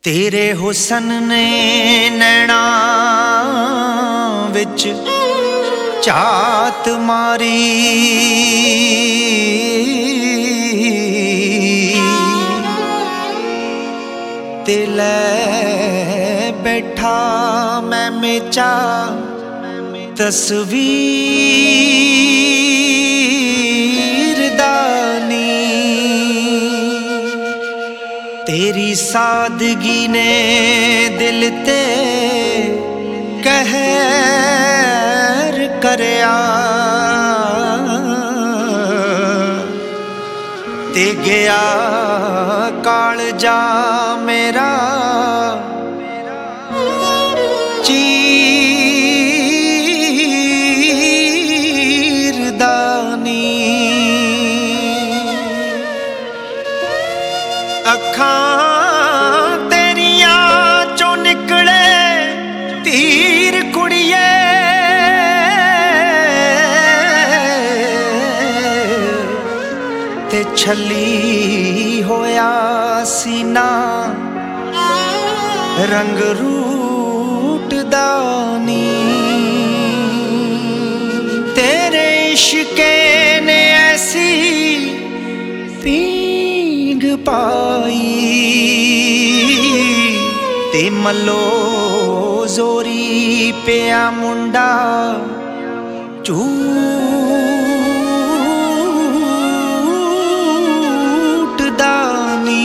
तेरे हुसन ने नैना विच झात मारी, ते लै बैठा मैं मेचा तस्वीर दानी। तेरी सादगी ने दिल ते कहर करया, ते गया कालजा मेरा चीरदानी। अखां तेरिया चों निकले तीर कुड़िए, ते छली होया सीना रंग रूट दानी। तेरे इश्के ने ऐसी पींग पाई, ते मलो जोरी पिया मुंडा झूठ दानी।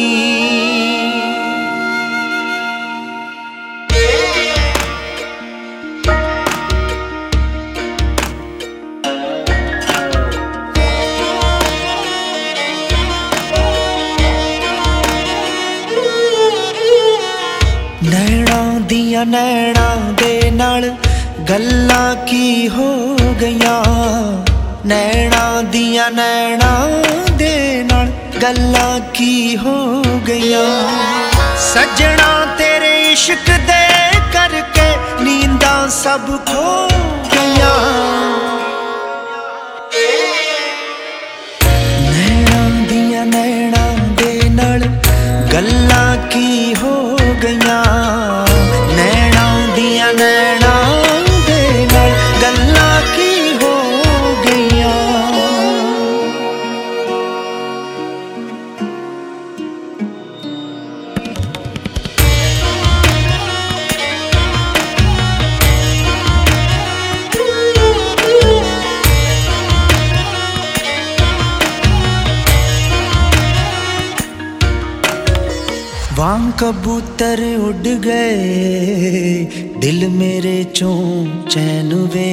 नैना दिया नैना दे नाल गल्लां की हो गईयां, नैना दिया नैना दे नाल गल्लां की हो गईयां। सजना तेरे इश्क दे करके नींदां सब खो गईयां। नैना दिया नैना दे नाल गल्लां की हो गईयां, नैना दिया नैना दे नाल गल्लां की हो गईयां। वां कबूतर उड़ गए दिल मेरे चों चैन वे,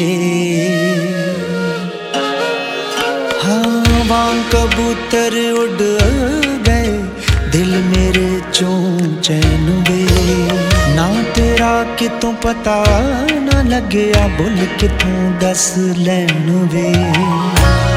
हाँ वां कबूतर उड़ गए दिल मेरे चों चैन वे। ना तेरा कितों पता ना लग्या, बुल कितों दस लैन वे।